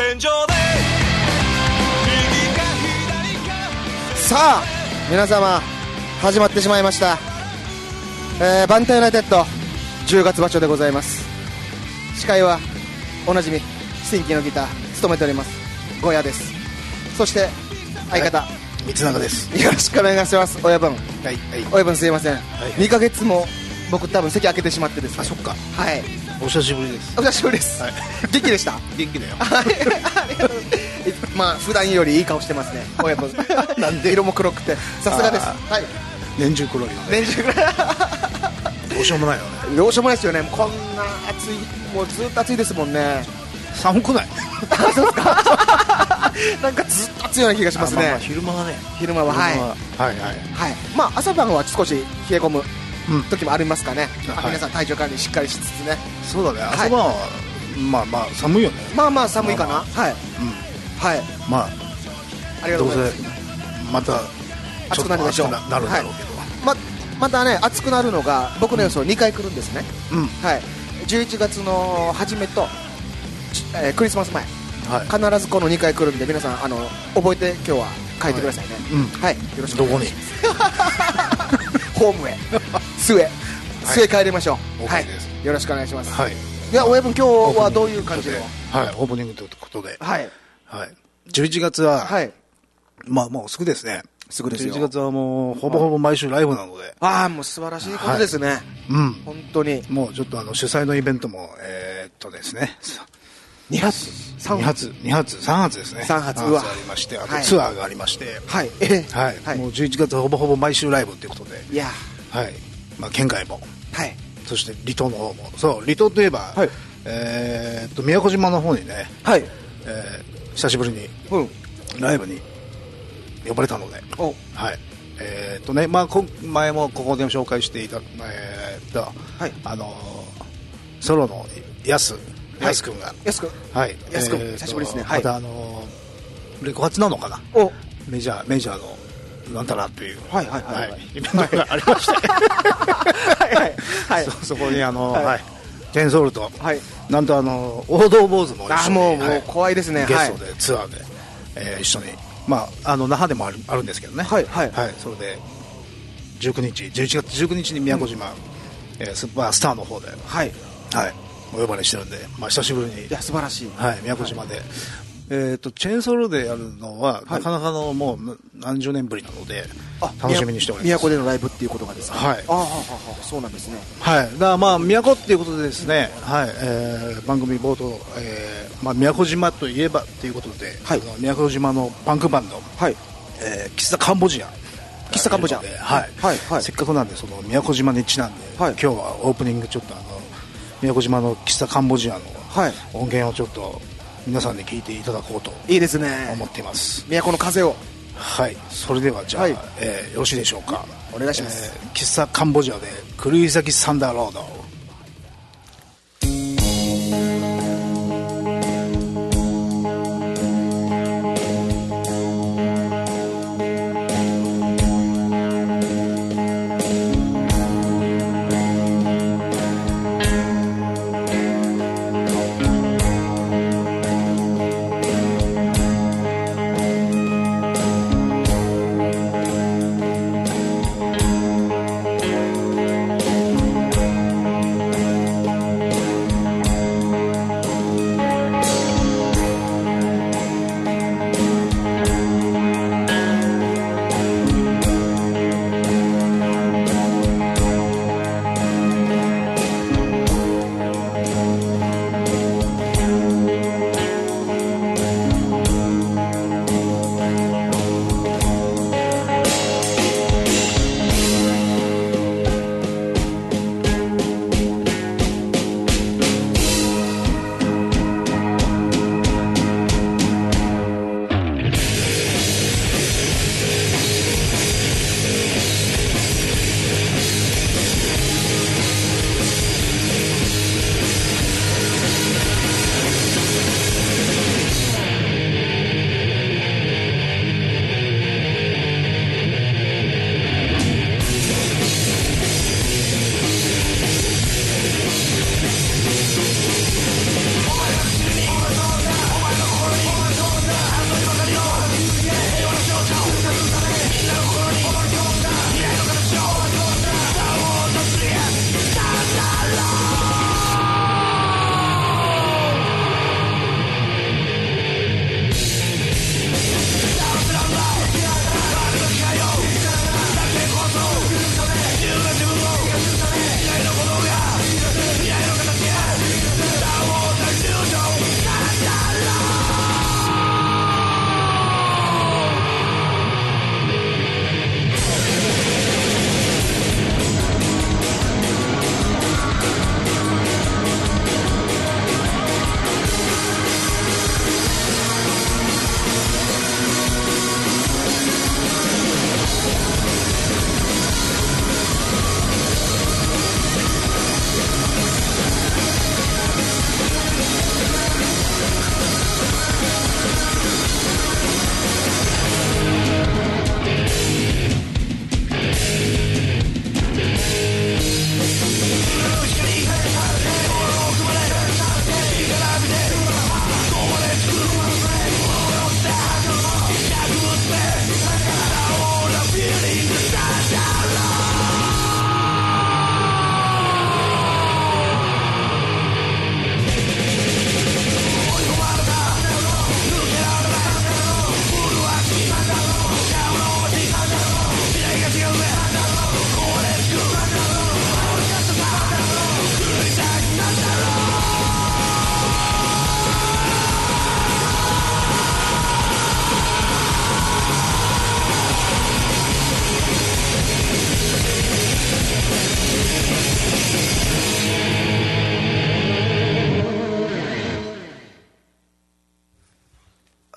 線上で右か左か。 さあ皆様始まってしまいました、バンタユナイテッド10月場所でございます。司会はおなじみスティンキーのギター務めておりますゴヤです。そして相方、 三永です。 よろしくお願いします。親分、 はいはい。 親分すいません、 はい 2ヶ月も僕多分席開けてしまってですね。 あ、そっか。 はい、 お久しぶりです。 お久しぶりです、 はい、 元気でした？ 元気だよ。 はい、ありがとう。まあ普段よりいい顔してますね親分。なんで色も黒くてさすがです。はい、 年中黒いよね。 年中ぐらいどうしようもないよね。 どうしようもないですよね。こんな暑い、もうずっと暑いですもんね。 寒くない？ そうですか。なんかずっと暑いような気がしますね。 昼間はね。 昼間ははいはいはい。 はい。まあ朝晩は少し冷え込む時もありますかね。 はい、 皆さん体調管理しっかりしつつね。 そうだね。朝晩は、まあまあ寒いよね。 まあまあ寒いかな。はい。はい。 まあありがとうございます。 どうせまた暑くなるでしょう。 なるだろうけど。 またね暑くなるのが僕の予想2回来るんですね。はい。11月の初めとクリスマス前。必ずこの2回来るんで皆さん覚えて今日は書いてくださいね。はい。よろしくお願いします。ホームへ末帰りましょう。はい。よろしくお願いします。はい。いや親分今日はどういう感じの？ はい。オープニングということで。 はいはい。11月ははいまあもうすぐですね。 すぐですよ。 11月はもうほぼほぼ毎週ライブなので。 ああもう素晴らしいことですね。本当に。 もうちょっと主催のイベントもですね。 2発 3発ですね。 3発ありまして、あとツアーがありまして、 はい、 はい、もう11月ほぼほぼ毎週ライブということで、 いや、 はい、まあ県外も、 はい、 そして離島の方も、そう離島といえば、はい、宮古島の方にね、はい、久しぶりにライブに呼ばれたので、はい、ね、まあ前もここで紹介していたはい、ソロのヤス君がヤス君久しぶりですね。 またレコ発なのかな、メジャーのなんたらというイベントがありましてそこにチェーンソールとなんと王道坊主も一緒にもう怖いですね。 ゲストでツアーで一緒にまあ那覇でもあるんですけどね。はいそれで11月19日に宮古島スーパースターの方ではいお呼ばれしてるんで、まあ、久しぶりにいや素晴らしい、 はい、宮古島で、チェーンソールでやるのは、なかなかのもう何十年ぶりなので楽しみにしております。 宮古でのライブっていうことがですか？はい。そうなんですね。はい。 だからまあ宮古っていうことでですね、はい、番組冒頭、まあ宮古島といえばっていうことで、はい、宮古島のパンクバンド、はい、喫茶カンボジア。はい。せっかくなんでその宮古島にちなんで、今日はオープニングちょっと宮古島の喫茶カンボジアの音源をちょっと皆さんに聞いていただこうといいですね思っています。 宮古の風を。 はい。それではじゃあ、よろしいでしょうか。 お願いします。 喫茶カンボジアで狂い咲きサンダーロード。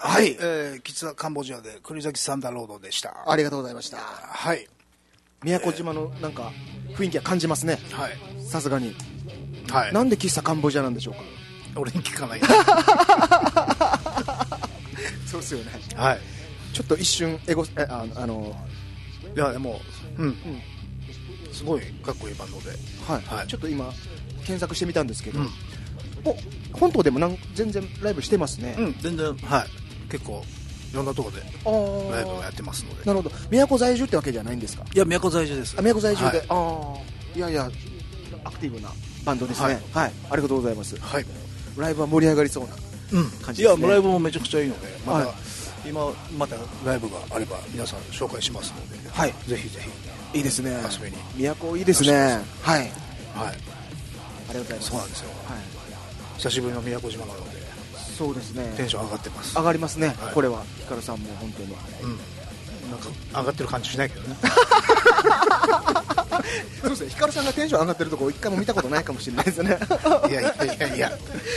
はい、 キツアカンボジアで栗崎サンダーロードでした。 ありがとうございました。 はい。 宮古島のなんか雰囲気は感じますね。 はい。 さすがに。 はい。 なんで喫茶カンボジアなんでしょうか。 俺に聞かない。 そうですよね。 はい。 ちょっと一瞬いやでもすごいかっこいいバンドで。 はい。ちょっと今検索してみたんですけど。本島でも全然ライブしてますね。 全然、はい、結構いろんなところでライブをやってますので。 なるほど。宮古在住ってわけじゃないんですか。 いや、宮古在住です。 宮古在住で、いやいやアクティブなバンドですね。はい、ありがとうございます。はい、ライブは盛り上がりそうな感じですね。 いや、ライブもめちゃくちゃいいので、今またライブがあれば皆さん紹介しますので、はい、ぜひぜひ。 いいですね。 遊びに。 宮古いいですね。はいはい、ありがとうございます。 そうなんですよ。はい、久しぶりの宮古島なので。 そうですね。 テンション上がってます。 上がりますね。これはヒカルさんも本当に。 なんか上がってる感じしないけどね。 そうですね。ヒカルさんがテンション上がってるとこ一回も見たことないかもしれないですね。 いや。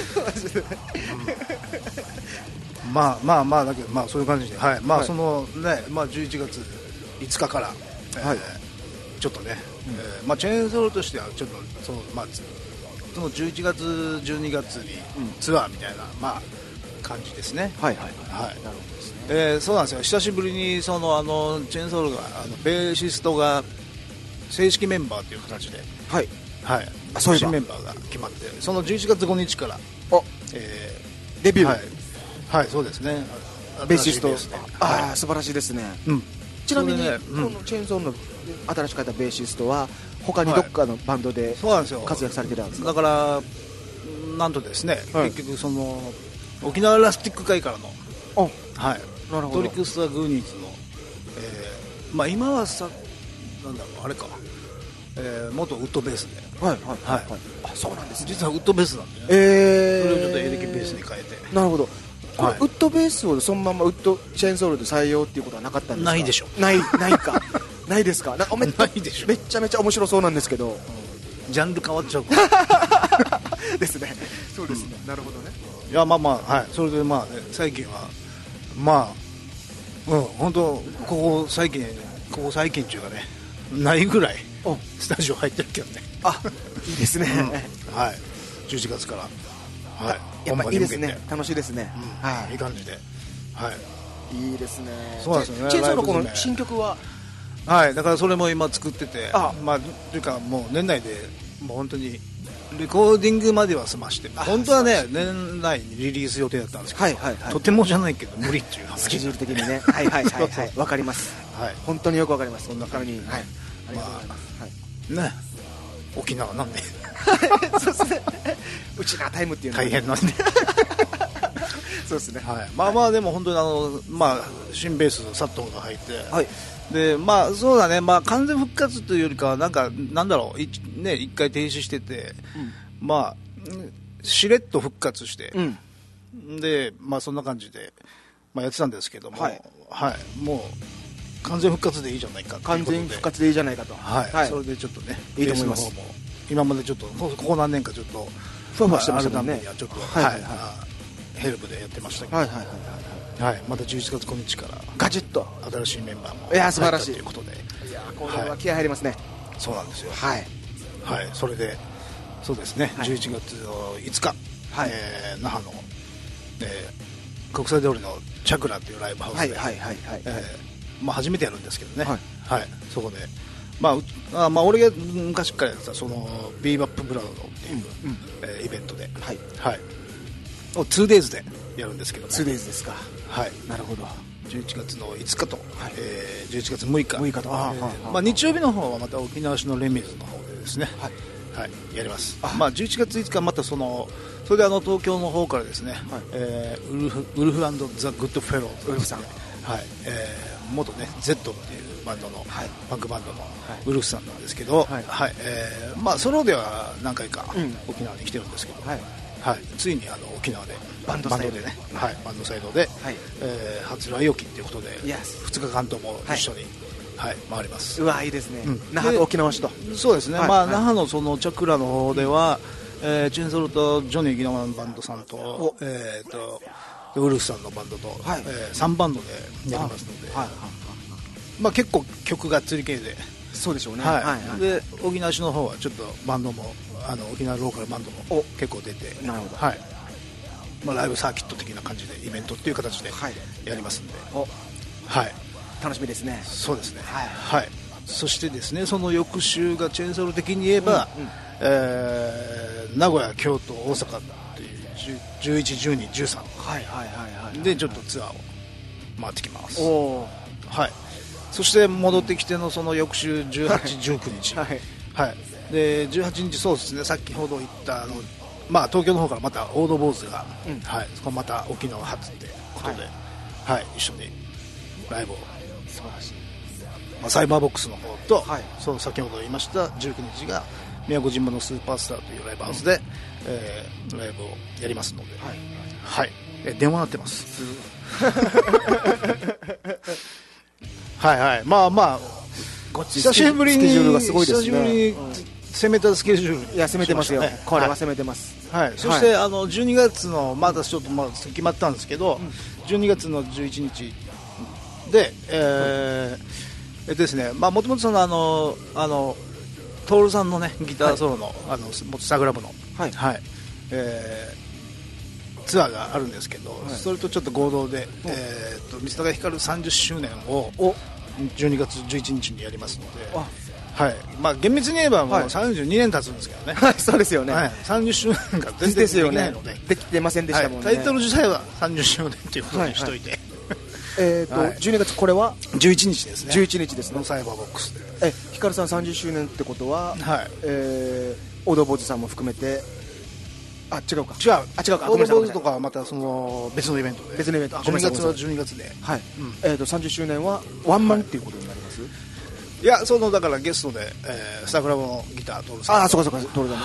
まあだけどそういう感じで、はい。そのね、11月5日から、ちょっとね、チェーンソールとしてはちょっとその11月12月にツアーみたいな感じですね。はい。なるほどですね。そうなんですよ。久しぶりにそのチェーンソールがベーシストが正式メンバーという形で、正式メンバーが決まって、その11月5日からデビュー。 はい、そうですね。 ベーシスト。素晴らしいですね。ちなみにこのチェーンソールの新しく書いたベーシストは他にどっかのバンドで活躍されてたんですか。 だからなんとですね、結局その沖縄ラスティック会からのトリックスターグーニーズの、今はなんだろう、あれか、元ウッドベースで、 そうなんですね。 実はウッドベースなんで、それをちょっとエレキベースに変えて。 なるほど。ウッドベースをそのままウッドチェーンソールで採用っていうことはなかったんですか。 ないでしょ。 ないか。ないですか。 ないでしょ。 めちゃめちゃ面白そうなんですけど、 ジャンル変わっちゃうからですね。そうですね。なるほどね。 いや、はい。それで最近は本当ここ最近っていうかね、ないぐらいスタジオ入ってるけどね。 いいですね。 はい。11月から。はい。 やっぱいいですね。楽しいですね。 はい。いい感じで。はい。 いいですね。 そうなんですよね。 チェーンソールのこの新曲は。 はい。だからそれも今作ってて、というかもう年内でもう本当にレコーディングまでは済まして、本当はね年内にリリース予定だったんですけど、とてもじゃないけど無理っていう話。 スケジュール的にね。わかります。本当によくわかります。そんな感じに。ありがとうございます。 ね。沖縄なんで。 そうですね。うちなタイムっていうの大変なんで。 そうですね。 でも本当に新ベース佐藤が入って、でそうだね、完全復活というよりかはなんだろう、一回停止してて、しれっと復活して、でそんな感じでやってたんですけども、もう完全復活でいいじゃないかということで。 完全復活でいいじゃないかと。 それでちょっとね、 いいと思います。 今までちょっとここ何年かちょっとふわふわしてましたもんね。 ちょっとヘルプでやってましたけど、また11月5日からガチッと新しいメンバーも素晴らしいということで、 これは気合入りますね。 そうなんですよ。それでそうですね、11月の5日、那覇の国際通りのチャクラっていうライブハウスで初めてやるんですけどね、そこで俺が昔からやってたそのビーバップブラザードっていうイベントで、2days でやるんですけども、 2days ですか。なるほど。 11月の5日と、11月6日と、日曜日の方はまた沖縄市のレミズの方でですね、やります。11月5日またそれで東京の方からですね、ウルフ&ザ・グッド・フェローズ、ウルフさん、元ね Z っていうバンドの、パンクバンドのウルフさんなんですけど、ソロでは何回か沖縄に来てるんですけど、ついに沖縄でバンドサイドでね、バンドサイドで初来沖っていうことで2日間とも一緒に回ります。 うわ、いいですね。那覇と沖縄市と。 そうですね。那覇のそのチャクラの方ではチェーンソールとジョニー・ギノマンバンドさんとウルフさんのバンドと、3バンドでやりますので、まあ、結構曲がっつり系で、 そうでしょうね、 で沖縄市の方はちょっとバンドも沖縄ローカルバンドも結構出て、 なるほど、 まあ、ライブサーキット的な感じでイベントっていう形でやりますんで、 楽しみですね。 そうですね、そしてですね、その翌週がチェーンソール的に言えば、名古屋、京都、大阪っていう11、12、13でちょっとツアーを回ってきます。そして戻ってきてのその翌週18、19日、で18日、そうですね、先ほど言ったまあ、東京の方からまたオードボーズが、そこまた沖縄初ということで、一緒にライブを、 素晴らしい、 まあ、サイバーボックスの方と、そう先ほど言いました19日が宮古島のスーパースターというライブハウスで、ライブをやりますので、電話鳴ってますまあまあ久しぶりに久しぶりに攻めたスケジュール、 いや攻めてますよ、これは攻めてます。 そして12月のまだちょっと決まったんですけど、12月の11日でですね、まあもともとその徹さんのねギターソロのスタグラムのツアーがあるんですけど、それとちょっと合同で三塚ひかる30周年を12月11日にやりますので。まあ、厳密に言えばもう32年経つんですけどね、 そうですよね、 30周年が全然できないので、 できてませんでしたもんね、 タイトル自体は30周年ということにしといて、 12月、これは 11日ですね、 11日ですね、 サイバーボックスで、 ヒカルさん30周年ってことは、オードボーズさんも含めて、違うか、 オードボーズとかはまたその別のイベントで、12月は12月で、 30周年はワンマンっていうことになります。 いや、だからゲストで、スタグラムのギタートルさん、 そうかトルさん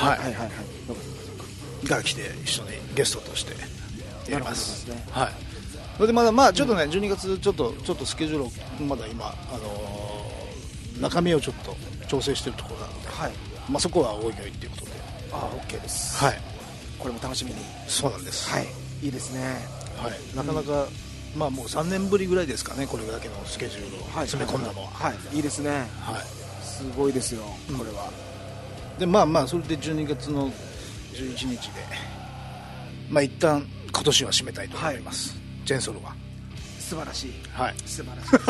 が来て一緒にゲストとしてやります。それでまだまあちょっとね、12月ちょっとスケジュールをまだ今中身をちょっと調整しているところなので、まあそこはおいおいっていうことで、 OK です。これも楽しみに。 そうなんです。 いいですね。 なかなか。まあもう3年ぶりぐらいですかね、これだけのスケジュールを詰め込んだのは。 いいですね、すごいですよ、これは。 でまあそれで12月の11日で、まあ一旦今年は締めたいと思います、チェーンソールは。 素晴らしい、素晴らしいですね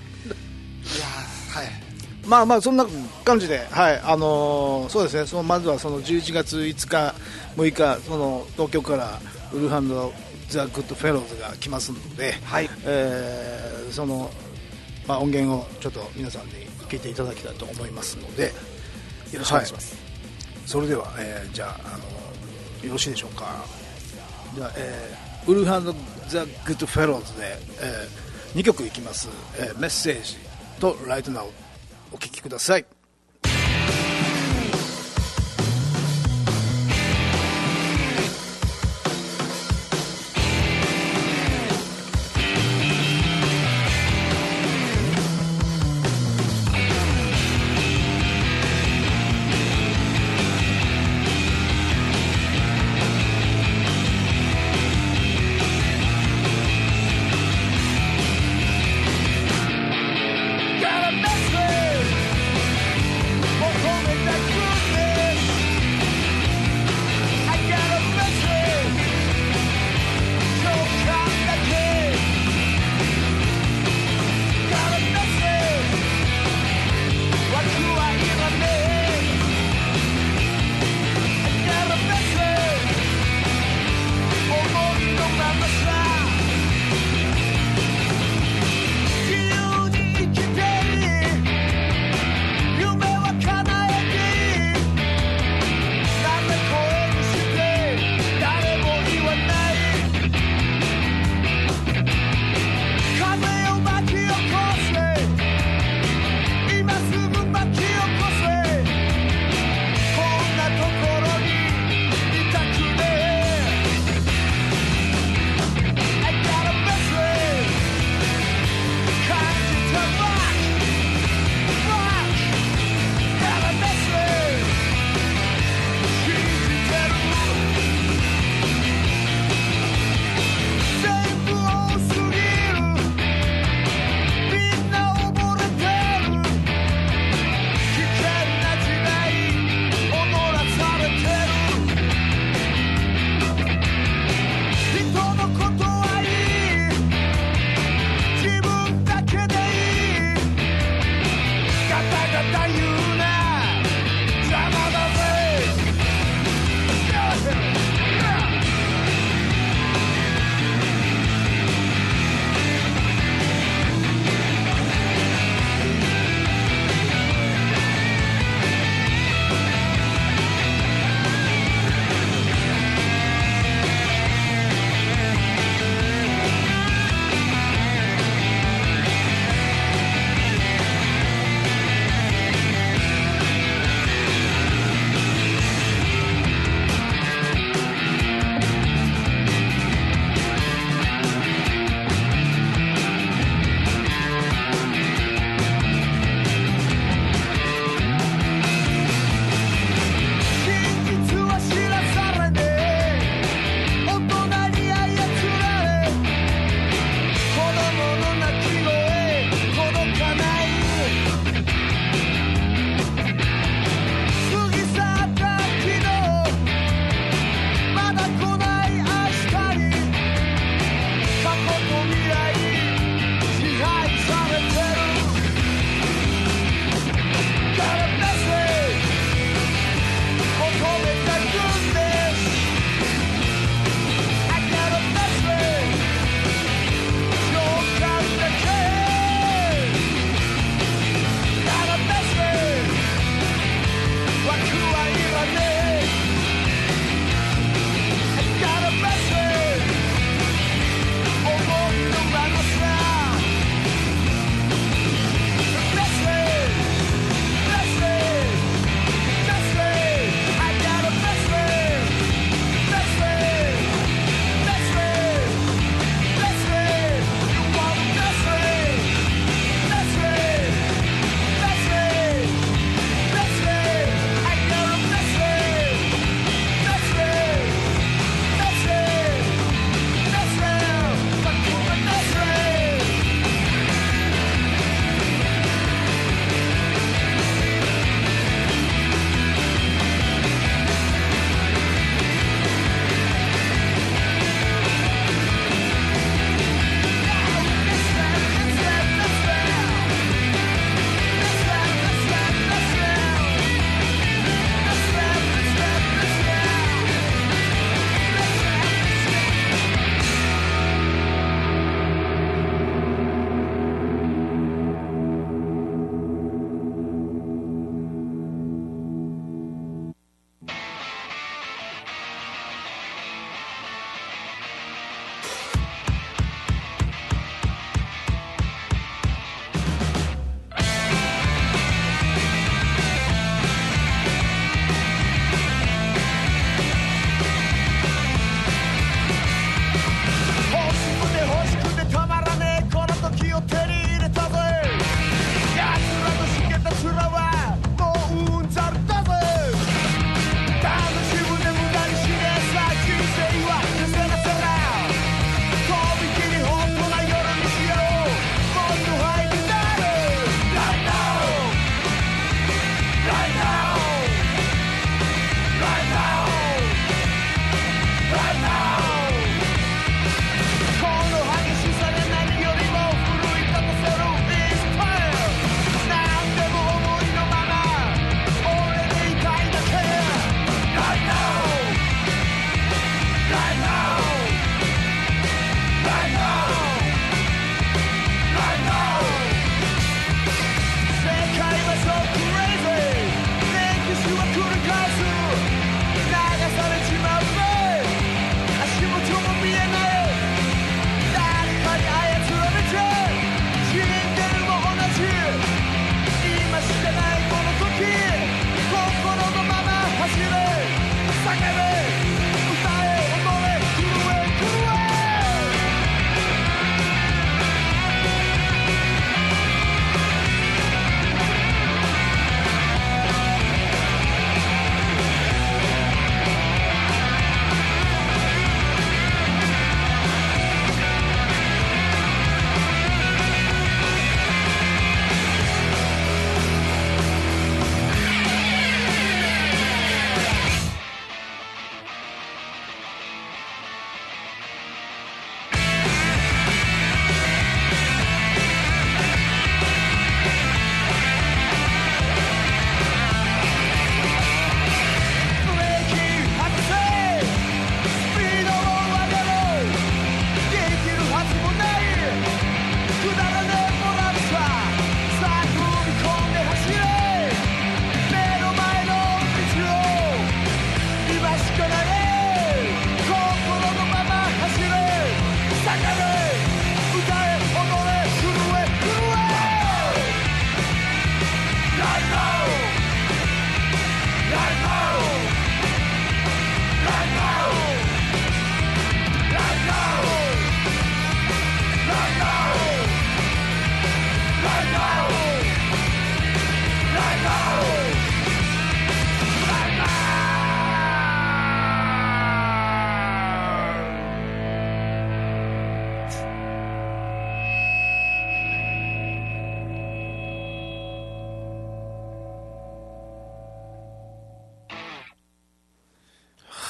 まあそんな感じで、そうですね、まずはその11月5日、6日、その東京からウルフ&ザ・グッド・フェローズが来ますので、その、音源をちょっと皆さんに聞いていただきたいと思いますので、 よろしくお願いします。 それでは、じゃあ、よろしいでしょうか。じゃあ、ウルフ&ザ・グッド・フェローズで、2曲いきます、メッセージとライトナウお聴きください。 Got a message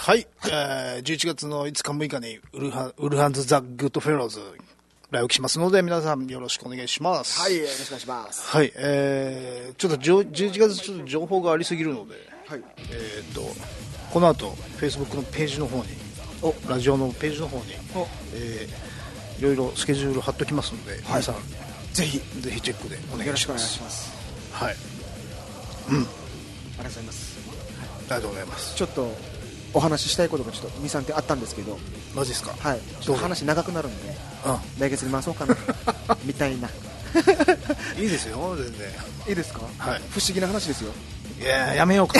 はい、11月の5日6日にウルハンズ・ザ・グッド・フェローズ来沖しますので、皆さんよろしくお願いします。 はい、よろしくお願いします。 はい、ちょっと11月ちょっと情報がありすぎるので、はい、この後 Facebook のページの方に、ラジオのページの方に、いろいろスケジュール貼っときますので、皆さんぜひチェックでお願いします。よろしくお願いします。はい、 ありがとうございます。 ありがとうございます。 ちょっとお話ししたいことがちょっと 2,3 点あったんですけど。 マジですか。 はい、ちょっと話長くなるんで、来月に回そうかなみたいな。 いいですよ、全然いいですか。 はい、 不思議な話ですよ。 いや、やめようか。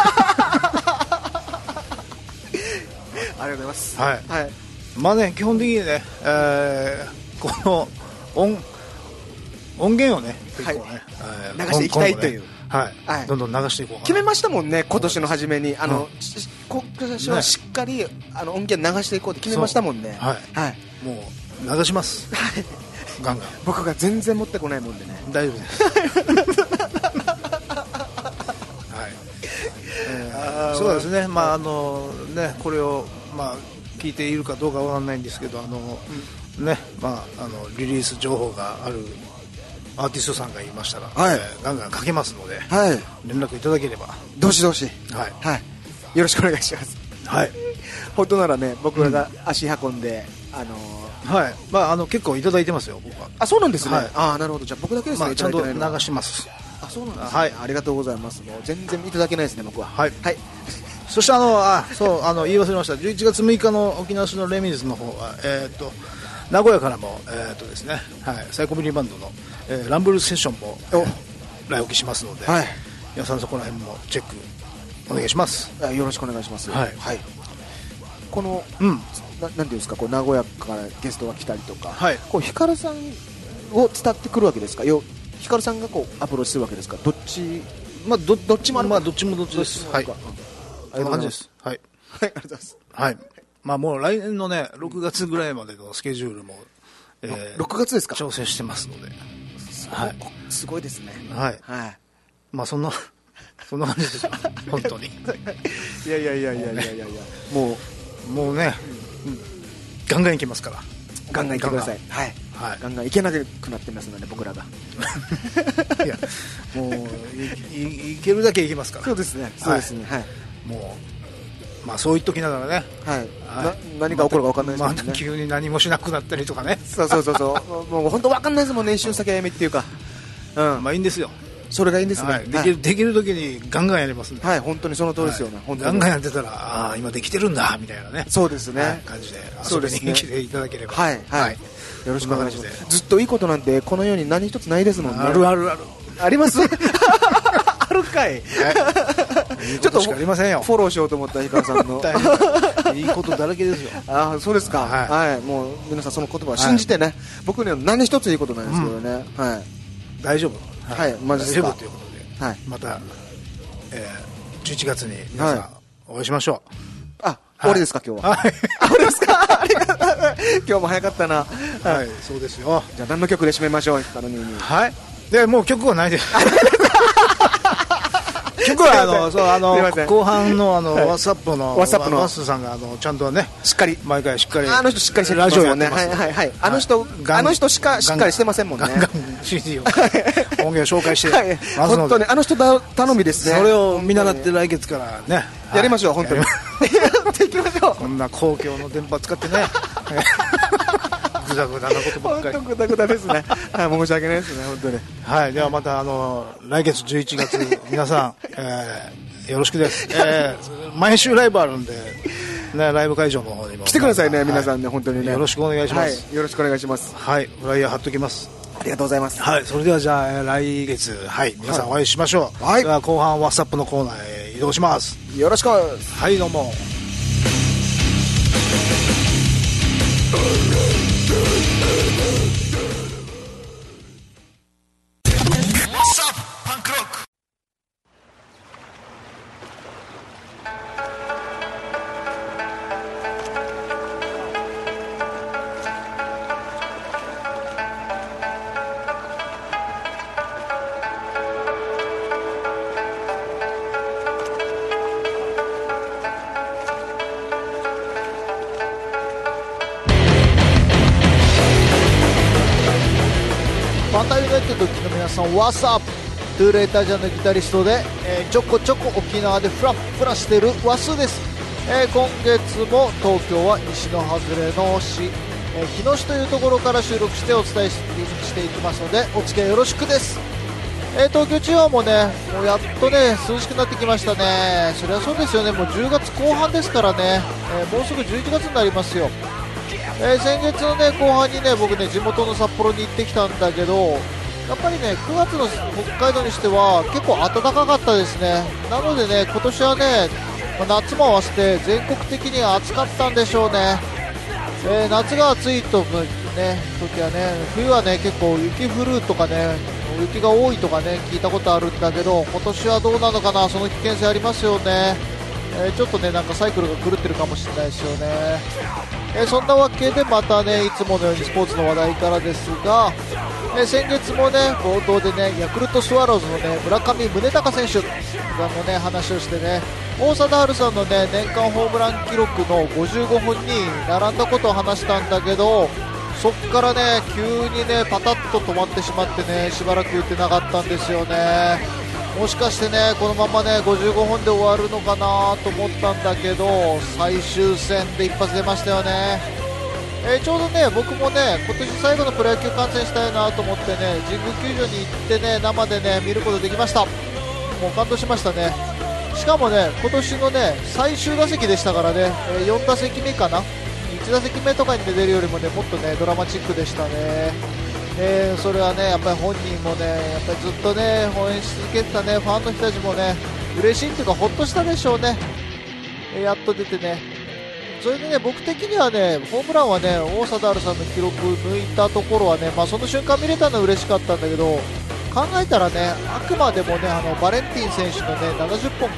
ありがとうございます。 はい、はい、まあね、基本的にね、この音源をね、結構ね、 流していきたいという、 はい、どんどん流していこうかな。 決めましたもんね、今年の初めに。今年はしっかり音源流していこうって決めましたもんね。 はい、もう流します。ガンガン。 僕が全然持ってこないもんでね。 大丈夫です。そうですね、まあね、これを、まあ、聞いているかどうかわからないんですけど、ね、まあ、リリース情報があるアーティストさんがいましたら、ガンガンかけますので、連絡いただければどしどし、 はい、 よろしくお願いします。 はい、 本当ならね、僕らが足運んで、 はい、まあ、結構いただいてますよ、僕は。 あ、そうなんですね。なるほど。じゃあ僕だけですね、 ちゃんと流します。 あ、そうなんですね。はい、ありがとうございます。もう全然いただけないですね、僕は。はい。 そして言い忘れました。11月6日の沖縄市のレミズの方は、名古屋からもですね、サイコビリーバンドの、ランブルセッションも来沖しますので、皆さんそこら辺もチェックお願いします。 よろしくお願いします。はい。このなんていうんですか、こう名古屋からゲストが来たりとか、こうヒカルさんを伝ってくるわけですか。ヒカルさんがこうアプローチするわけですか。どっち、まあどっちもある。まあどっちもどっちです。はい。そんな感じです。はい。はい、ありがとうございます。はい。まあもう来年のね、6月ぐらいまでのスケジュールも、 6月ですか。 調整してますので。 すごいですね。 はい。まあそんな感じですよ。本当に。 いやもうね、ガンガンいけますから。 ガンガンいってください。はい。ガンガンいけなくなってますので、僕らが。 いや、もういけるだけいけますから。 そうですね。そうですね。はい。 もう、まあそう言っときながらね。 はい。何が起こるか分かんないですけどね。 急に何もしなくなったりとかね。 そう。もう本当分かんないですもんね、一瞬先歩みっていうか。 まあいいんですよ。 それがいいんですね。 できる時にガンガンやりますんで。 はい、本当にその通りですよね。 ガンガンやってたら、今できてるんだみたいなね。 そうですね。 感じで遊びに来ていただければ。 はい。よろしくお願いします。ずっといいことなんてこの世に何一つないですもんね。 ある。 あります。あるかい。 ちょっとフォローしようと思ったヒカルさんの。 いいことだらけですよ。 あ、そうですか。はい。もう皆さんその言葉を信じてね。僕には何一ついいことないですけどね。はい。 大丈夫。 はい、 大丈夫ということで、また11月に皆さんお会いしましょう。 あ、俺ですか今日は。俺ですか。ありがとう。今日も早かったな。 はい、そうですよ。 じゃあ何の曲で締めましょう、ヒカルに。 はい。でもう曲はないです。曲は後半のワッツアップのワッスさんがちゃんとね、 しっかり毎回しっかりあの人しっかりしてラジオやってます。 はいあの人しっかりしてませんもんね。 ガンガン CD を音源紹介してますので、 本当にあの人頼みですね。 それを見習って来月からねやりましょう。本当にやっていきましょう。 こんな公共の電波使ってね。グダグダなことばっかり。 グダグダですね。申し訳ないですね、本当に。 はい、ではまた来月11月皆さん、よろしくです。毎週ライブあるんで、ね、ライブ会場の方にも来てくださいね、皆さんね、本当にね。 よろしくお願いします。 よろしくお願いします。 はい、フライヤー貼っときます。 ありがとうございます。 はい、それではじゃあ来月、皆さんお会いしましょう。はい、後半ワッツアップのコーナーへ移動します。 よろしく。はい、 どうも。 バンダイユナイテッドの皆さん What's up トゥーレータージャンのギタリストで、ちょこちょこ沖縄でフラフラしてるワスです。今月も東京は西の外れの市、日野市というところから収録してお伝えしていきますのでお付き合いよろしくです。東京地方もね、もうやっとね涼しくなってきましたね。そりゃそうですよね、もう10月後半ですからね、もうすぐ11月になりますよ。先月のね後半にね僕ね地元の札幌に行ってきたんだけど、やっぱりね9月の北海道にしては結構暖かかったですね。なのでね今年はね夏も合わせて全国的には暑かったんでしょうね。夏が暑いとね時はね、冬はね結構雪降るとかね雪が多いとかね聞いたことあるんだけど、今年はどうなのかな、その危険性ありますよね。ちょっとねなんかサイクルが狂ってるかもしれないですよね。そんなわけでまたねいつものようにスポーツの話題からですが、先月もね冒頭でねヤクルトスワローズのね村上宗隆選手がのね話をしてね、王貞治さんのね年間ホームラン記録の55本に並んだことを話したんだけど、そっからね急にねパタッと止まってしまってねしばらく打ってなかったんですよね。もしかしてねこのままね55本で終わるのかなと思ったんだけど、最終戦で一発出ましたよね。ちょうどね僕もね今年最後のプロ野球観戦したいなと思ってね神宮球場に行ってね生でね見ることできました。もう感動しましたね。しかもね今年のね最終打席でしたからね、4打席目かな、1打席目とかに出るよりもねもっとねドラマチックでしたね。それはねやっぱり本人もねやっぱりずっとね応援し続けてたねファンの人たちもね嬉しいっていうかほっとしたでしょうね。やっと出てね、それでね僕的にはねホームランはね王貞治さんの記録抜いたところはね、その瞬間見れたのは嬉しかったんだけど、考えたらねあくまでもねバレンティン選手のね70本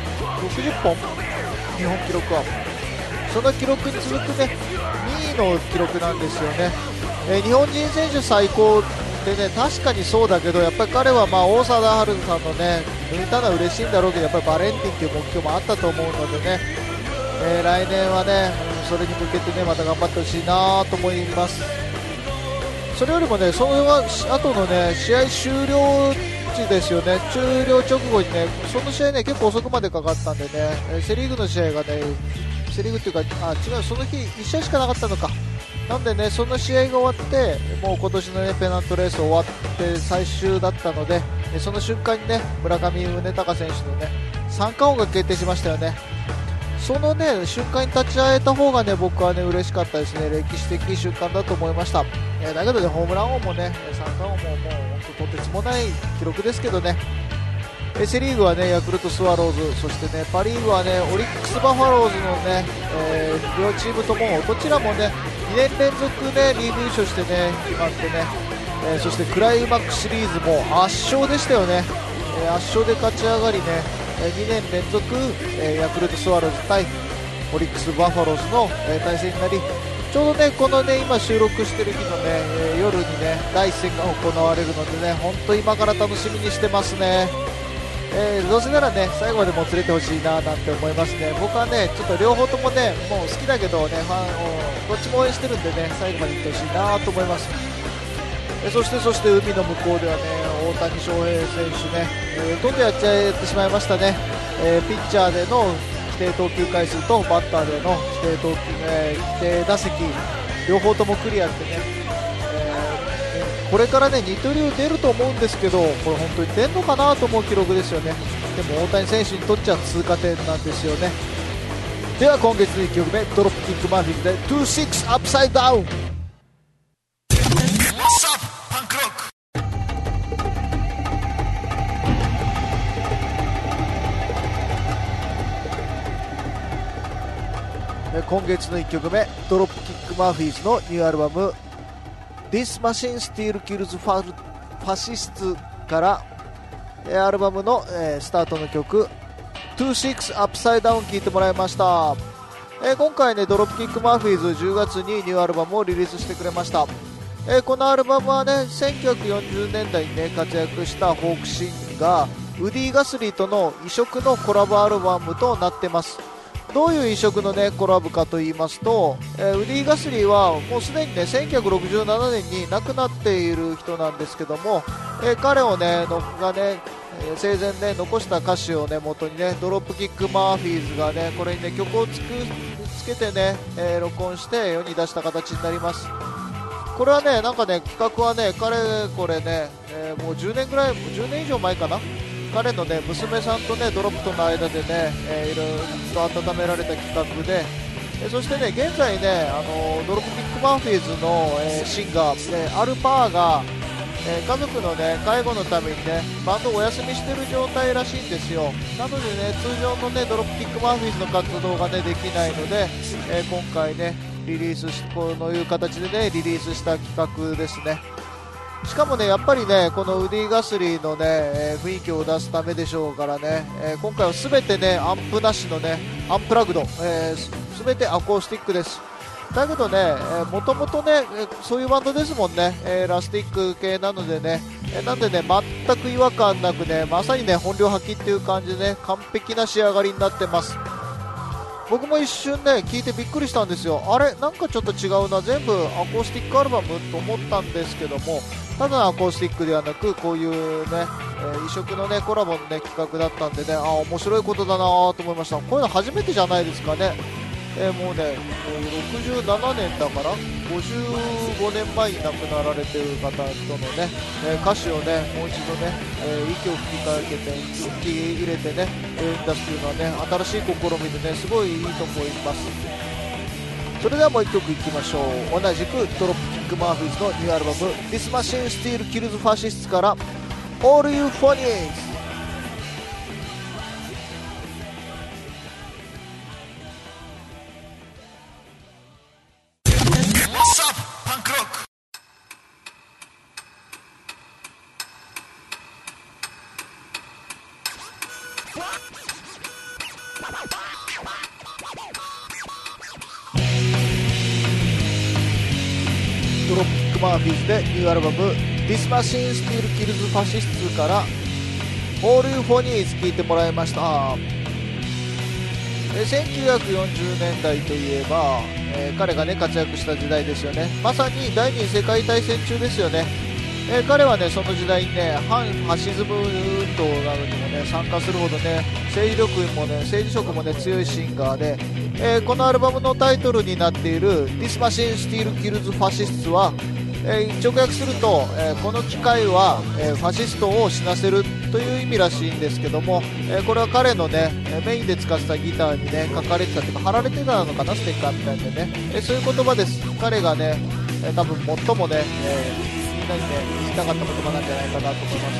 60本日本記録はその記録に続くね2位の記録なんですよね。日本人選手最高でね確かにそうだけど、やっぱり彼は王貞治さんのね抜いたのは嬉しいんだろうけど、やっぱりバレンティンという目標もあったと思うのでね、来年はねそれに向けてねまた頑張ってほしいなと思います。それよりもねその後のね試合終了時ですよね、終了直後にねその試合ね結構遅くまでかかったんでね、セリーグの試合がねセリーグっていうか違う、その日1試合しかなかったのかなんでねその試合が終わってもう今年のねペナントレース終わって最終だったので、その瞬間にね村上宗隆選手のね三冠王が決定しましたよね。そのね瞬間に立ち会えた方がね僕はね嬉しかったですね。歴史的瞬間だと思いました。だけどねホームラン王もね三冠王ももう本当とてつもない記録ですけどね。セリーグはねヤクルトスワローズ、そしてねパリーグはねオリックスバファローズのね、両チームともどちらもね2年連続ねリーグ優勝してね決まってね、そしてクライマックスシリーズも圧勝でしたよね。圧勝で勝ち上がりね2年連続、ヤクルトスワローズ対オリックスバファローズの、対戦になり、ちょうどねこのね今収録してる日のね、夜にね第1戦が行われるのでね本当今から楽しみにしてますね。どうせならね最後までもつれてほしいななんて思いますね。僕はねちょっと両方ともねもう好きだけどねファンをどっちも応援してるんでね最後まで行ってほしいなと思います。そして海の向こうではね大谷翔平選手ね、ほとんどやってしまいましたね。ピッチャーでの規定投球回数とバッターでの規定打席両方ともクリアってね、これからね二刀流出ると思うんですけど、これ本当に出るのかなと思う記録ですよね。でも大谷選手にとっては通過点なんですよね。では今月の1曲目ドロップキックマーフィーで26アップサイドダウン。今月の1曲目ドロップキックマーフィーズのニューアルバム This Machine Still Kills Fascists からアルバムのスタートの曲26 Upside Down 聴いてもらいました。今回ねドロップキックマーフィーズ10月にニューアルバムをリリースしてくれました。このアルバムはね1940年代にね活躍したフォークシンガーウディ・ガスリーとの異色のコラボアルバムとなってます。 どういう異色の、ね、コラボかと言いますと、ウディ・ガスリーはもうすでに、ね、1967年に亡くなっている人なんですけども、彼を、ね、が、ね、生前、ね、残した歌詞を、ね、元に、ね、ドロップキック・マーフィーズが、ね、これに、ね、曲をつけて、ね録音して世に出した形になります。これはね、なんかね、企画はね、彼これね、もう10年以上前かな、彼のね、娘さんとね、ドロップとの間でね、いろいろ温められた企画で、そしてね、現在ね、ドロップキックマーフィーズの、シンガー、アルパーが、家族のね、介護のためにね、バンドをお休みしてる状態らしいんですよ。なのでね、通常のね、ドロップキックマーフィーズの活動がね、できないので、今回ね、リリースし、こういう形でね、リリースした企画ですね。しかもね、やっぱりね、このウディ・ガスリーのね、雰囲気を出すためでしょうからね、今回は全てね、アンプなしのね、アンプラグド、全てアコースティックです。だけどね、もともとね、そういうバンドですもんね、ラスティック系なのでね、なんでね、全く違和感なくね、まさにね、本領発揮っていう感じでね、完璧な仕上がりになってます。僕も一瞬ね、聞いてびっくりしたんですよ。あれ、なんかちょっと違うな、全部アコースティックアルバムと思ったんですけども、ただのアコースティックではなく、こういうね、異色のね、コラボのね、企画だったんでね、面白いことだなと思いました。こういうの初めてじゃないですかね。もうね、67年だから55年前に亡くなられている方とのね、歌詞をね、もう一度ね、息を吹きかけて吹き入れてね、出すというのはね、新しい試みでね、すごいいいと思います。それではもう1曲いきましょう。同じくドロップキックマーフィーズのニューアルバム This Machine Still Kills Fascists から All You Phonies。ドロップキックマーフィーズでニューアルバム This Machine Still Kills Fascists から All You Phonies 聴いてもらいました。1940年代といえば、彼がね活躍した時代ですよね。まさに第二次世界大戦中ですよね。彼はねその時代にね反ファシズム運動などにもね参加するほどね政治色もね強いシンガーで、このアルバムのタイトルになっている This Machine Still Kills Fascists は、直訳すると、この機械は、ファシストを死なせるという意味らしいんですけども、これは彼のねメインで使ってたギターにね書かれてたというか貼られてたのかな、ステッカーみたいでね、そういう言葉です。彼がね多分最もね、みんなにね言いたかった言葉なんじゃないかなと思います。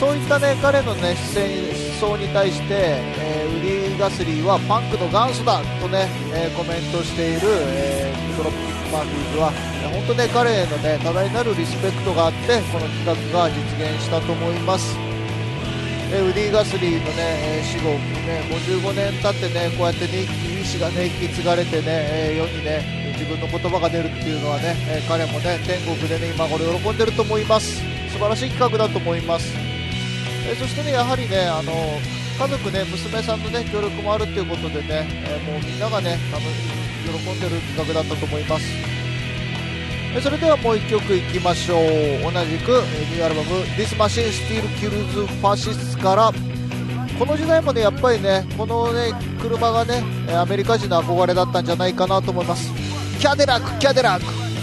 そういったね彼のね思想に対して、ウディ・ガスリーはパンクの元祖だとね、コメントしている、ドロップキックマーフィーズは本当ね彼へのね多大なるリスペクトがあってこの企画が実現したと思います。ウディ・ガスリーの、ね、死後、ね、55年経ってねこうやってね意志がね引き継がれてね、世にね自分の言葉が出るっていうのはね、彼もね天国でね今頃喜んでると思います。素晴らしい企画だと思います。そしてねやはりね家族ね娘さんのね協力もあるということでね、もうみんながね喜んでる企画だったと思います。それではもう1曲いきましょう。同じくニューアルバム This Machine Still Kills Fascists からこの時代もねやっぱりねこのね車がねアメリカ人の憧れだったんじゃないかなと思います。キャデラックキャデラック。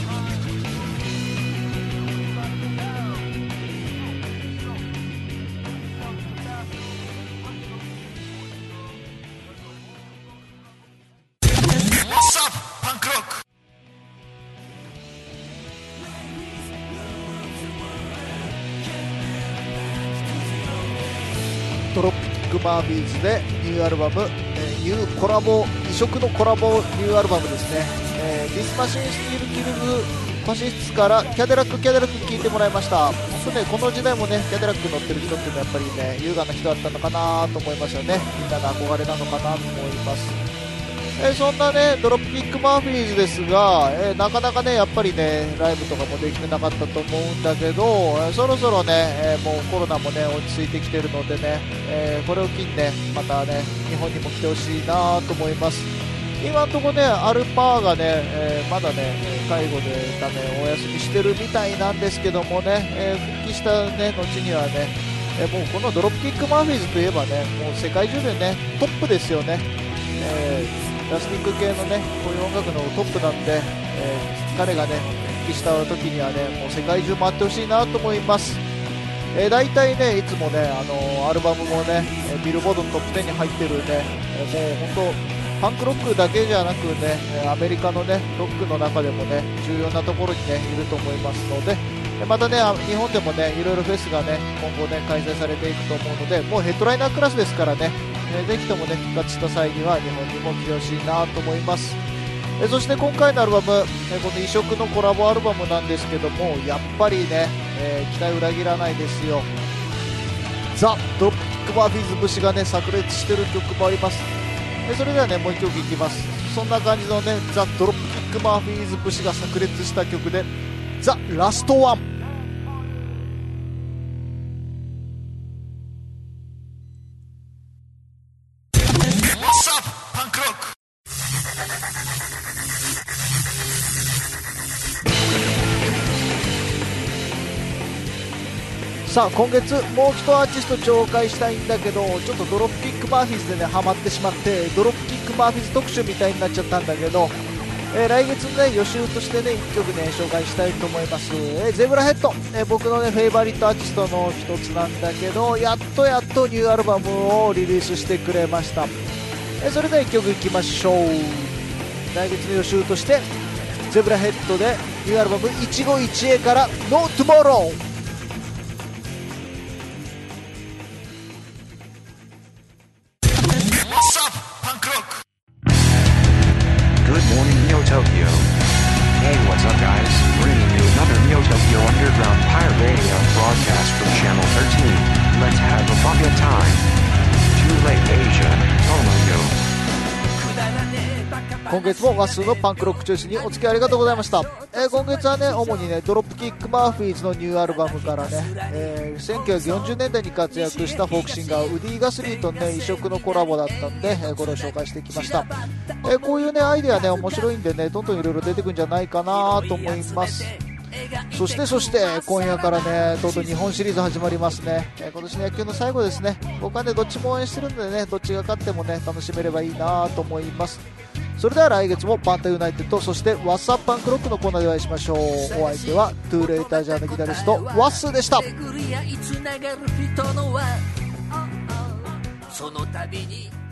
ドロップキックマーフィーズでニューアルバム、ニューコラボ異色のコラボニューアルバムですね、This Machine Still Kills Fascists からキャデラックキャデラック聴いてもらいました。本当ねこの時代もねキャデラック乗ってる人っていうのはやっぱりね優雅な人だったのかなと思いますよね。みんなの憧れなのかなと思います。 そんなねドロップキックマーフィーズですが、なかなかねやっぱりねライブとかもできてなかったと思うんだけど、そろそろね、もうコロナもね落ち着いてきてるのでね、これを機にねまたね日本にも来てほしいなと思います。今のところねアルパーがね、まだね介護でためお休みしてるみたいなんですけどもね、復帰したね後にはね、もうこのドロップキックマーフィーズといえばねもう世界中でねトップですよね。ラスティック系のねこういう音楽のトップなんで、彼がね復帰した時にはねもう世界中回ってほしいなと思います。大体ねいつもねアルバムもねビルボードのトップ10に入ってるね、もう本当パンクロックだけじゃなくねアメリカのねロックの中でもね重要なところにねいると思いますので、またね日本でもねいろいろフェスがね今後ね開催されていくと思うので、もうヘッドライナークラスですからね、ぜひともね復活した際には日本にも来てほしいなと思います。そして今回のアルバム、この異色のコラボアルバムなんですけども、やっぱりね、期待裏切らないですよ。ザ・ドロップキックマーフィーズ節がね炸裂してる曲もあります。それではねもう1曲いきます。そんな感じのねザ・ドロップキックマーフィーズ節が炸裂した曲でザ・ラストワン。さあ今月もう一アーティスト紹介したいんだけど、ちょっとドロップキックマーフィーズでねハマってしまってドロップキックマーフィーズ特集みたいになっちゃったんだけど、来月のね予習としてね1曲ね紹介したいと思います。ゼブラヘッド、僕のねフェイバリットアーティストの一つなんだけど、やっとニューアルバムをリリースしてくれました。それでは1曲いきましょう。来月の予習としてゼブラヘッドでニューアルバム一期一会からNo Tomorrow。 Tokyo. Hey, what's up guys? Bringing you another Neo Tokyo Underground Pirate Radio broadcast from Channel 13. Let's have a bucket time. Too late Asia, Tomoyo. 今月もワッスーのパンクロック中心にお付き合いありがとうございました。今月はね主にねドロップキックマーフィーズのニューアルバムからね、1940年代に活躍したフォークシンガーウディ・ガスリーとね異色のコラボだったんで、これを紹介してきました。こういうねアイデアね面白いんでねどんどんいろいろ出てくるんじゃないかなと思います。そして今夜からねとうとう日本シリーズ始まりますね。今年の野球の最後ですね。僕はねどっちも応援してるんでねどっちが勝ってもね楽しめればいいなと思います。それでは来月もパンタユナイテッド、そしてワッサッパンクロックのコーナーでお会いしましょう。お相手はトゥーレイタージャーのギタリストワッスーでした。その度に